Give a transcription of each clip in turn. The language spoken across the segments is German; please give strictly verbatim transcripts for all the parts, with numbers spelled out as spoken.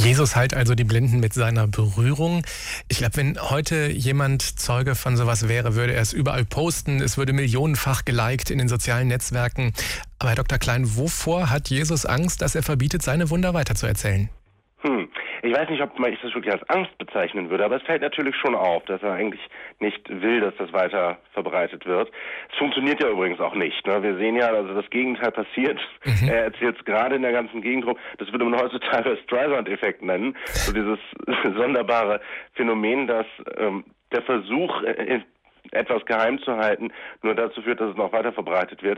Jesus heilt also die Blinden mit seiner Berührung. Ich glaube, wenn heute jemand Zeuge von sowas wäre, würde er es überall posten. Es würde millionenfach geliked in den sozialen Netzwerken. Aber Herr Doktor Klein, wovor hat Jesus Angst, dass er verbietet, seine Wunder weiterzuerzählen? Hm. Ich weiß nicht, ob man ich das wirklich als Angst bezeichnen würde, aber es fällt natürlich schon auf, dass er eigentlich nicht will, dass das weiter verbreitet wird. Es funktioniert ja übrigens auch nicht. Ne? Wir sehen ja, also das Gegenteil passiert. Mhm. Er erzählt es gerade in der ganzen Gegend rum. Das würde man heutzutage Streisand-Effekt nennen. So dieses sonderbare Phänomen, dass ähm, der Versuch, äh, etwas geheim zu halten, nur dazu führt, dass es noch weiter verbreitet wird.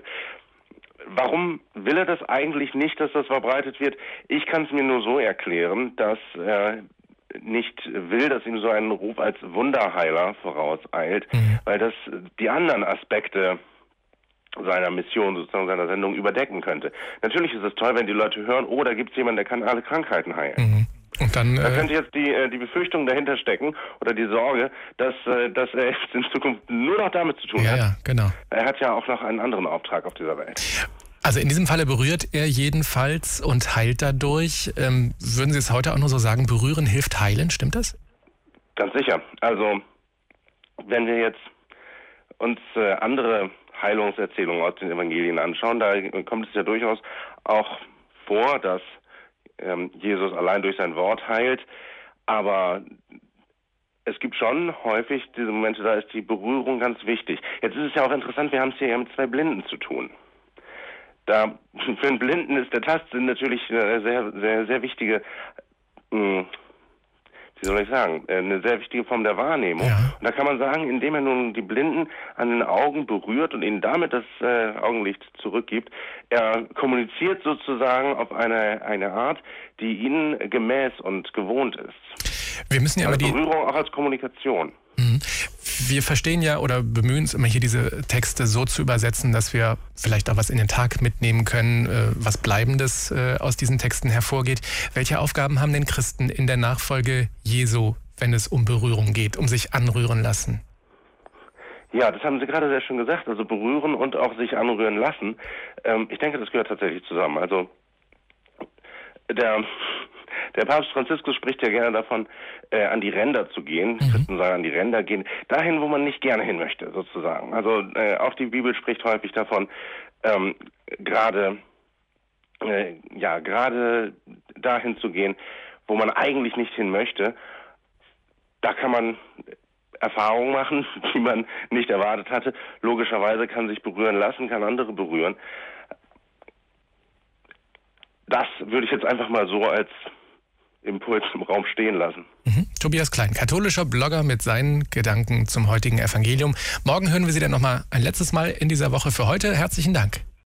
Warum will er das eigentlich nicht, dass das verbreitet wird? Ich kann es mir nur so erklären, dass er nicht will, dass ihm so ein Ruf als Wunderheiler vorauseilt, mhm. weil das die anderen Aspekte seiner Mission, sozusagen seiner Sendung überdecken könnte. Natürlich ist es toll, wenn die Leute hören, oh, da gibt es jemanden, der kann alle Krankheiten heilen. Mhm. Und dann, da könnte jetzt die, die Befürchtung dahinter stecken oder die Sorge, dass, dass er in Zukunft nur noch damit zu tun ja, hat. Ja, genau. Er hat ja auch noch einen anderen Auftrag auf dieser Welt. Also in diesem Falle berührt er jedenfalls und heilt dadurch. Ähm, würden Sie es heute auch nur so sagen, berühren hilft heilen, stimmt das? Ganz sicher. Also wenn wir jetzt uns äh, andere Heilungserzählungen aus den Evangelien anschauen, da kommt es ja durchaus auch vor, dass Jesus allein durch sein Wort heilt, aber es gibt schon häufig diese Momente, da ist die Berührung ganz wichtig. Jetzt ist es ja auch interessant, wir haben es hier ja mit zwei Blinden zu tun. Da, für einen Blinden ist der Tastsinn natürlich eine sehr, sehr, sehr wichtige, mh, wie soll ich sagen, eine sehr wichtige Form der Wahrnehmung. Ja. Und da kann man sagen, indem er nun die Blinden an den Augen berührt und ihnen damit das äh, Augenlicht zurückgibt, er kommuniziert sozusagen auf eine, eine Art, die ihnen gemäß und gewohnt ist. Wir müssen ja aber die Berührung auch als Kommunikation. Mhm. Wir verstehen ja oder bemühen uns immer hier diese Texte so zu übersetzen, dass wir vielleicht auch was in den Tag mitnehmen können, äh, was Bleibendes äh, aus diesen Texten hervorgeht. Welche Aufgaben haben denn Christen in der Nachfolge Jesu, wenn es um Berührung geht, um sich anrühren lassen? Ja, das haben Sie gerade sehr schön gesagt, also berühren und auch sich anrühren lassen. Ähm, ich denke, das gehört tatsächlich zusammen. Also der... Der Papst Franziskus spricht ja gerne davon, äh, an die Ränder zu gehen. Mhm. Christen sagen, an die Ränder gehen. Dahin, wo man nicht gerne hin möchte, sozusagen. Also äh, auch die Bibel spricht häufig davon, ähm, gerade äh, ja, gerade dahin zu gehen, wo man eigentlich nicht hin möchte. Da kann man Erfahrungen machen, die man nicht erwartet hatte. Logischerweise kann sich berühren lassen, kann andere berühren. Das würde ich jetzt einfach mal so als Impuls im Raum stehen lassen. Mhm. Tobias Klein, katholischer Blogger mit seinen Gedanken zum heutigen Evangelium. Morgen hören wir Sie dann nochmal ein letztes Mal in dieser Woche. Für heute herzlichen Dank.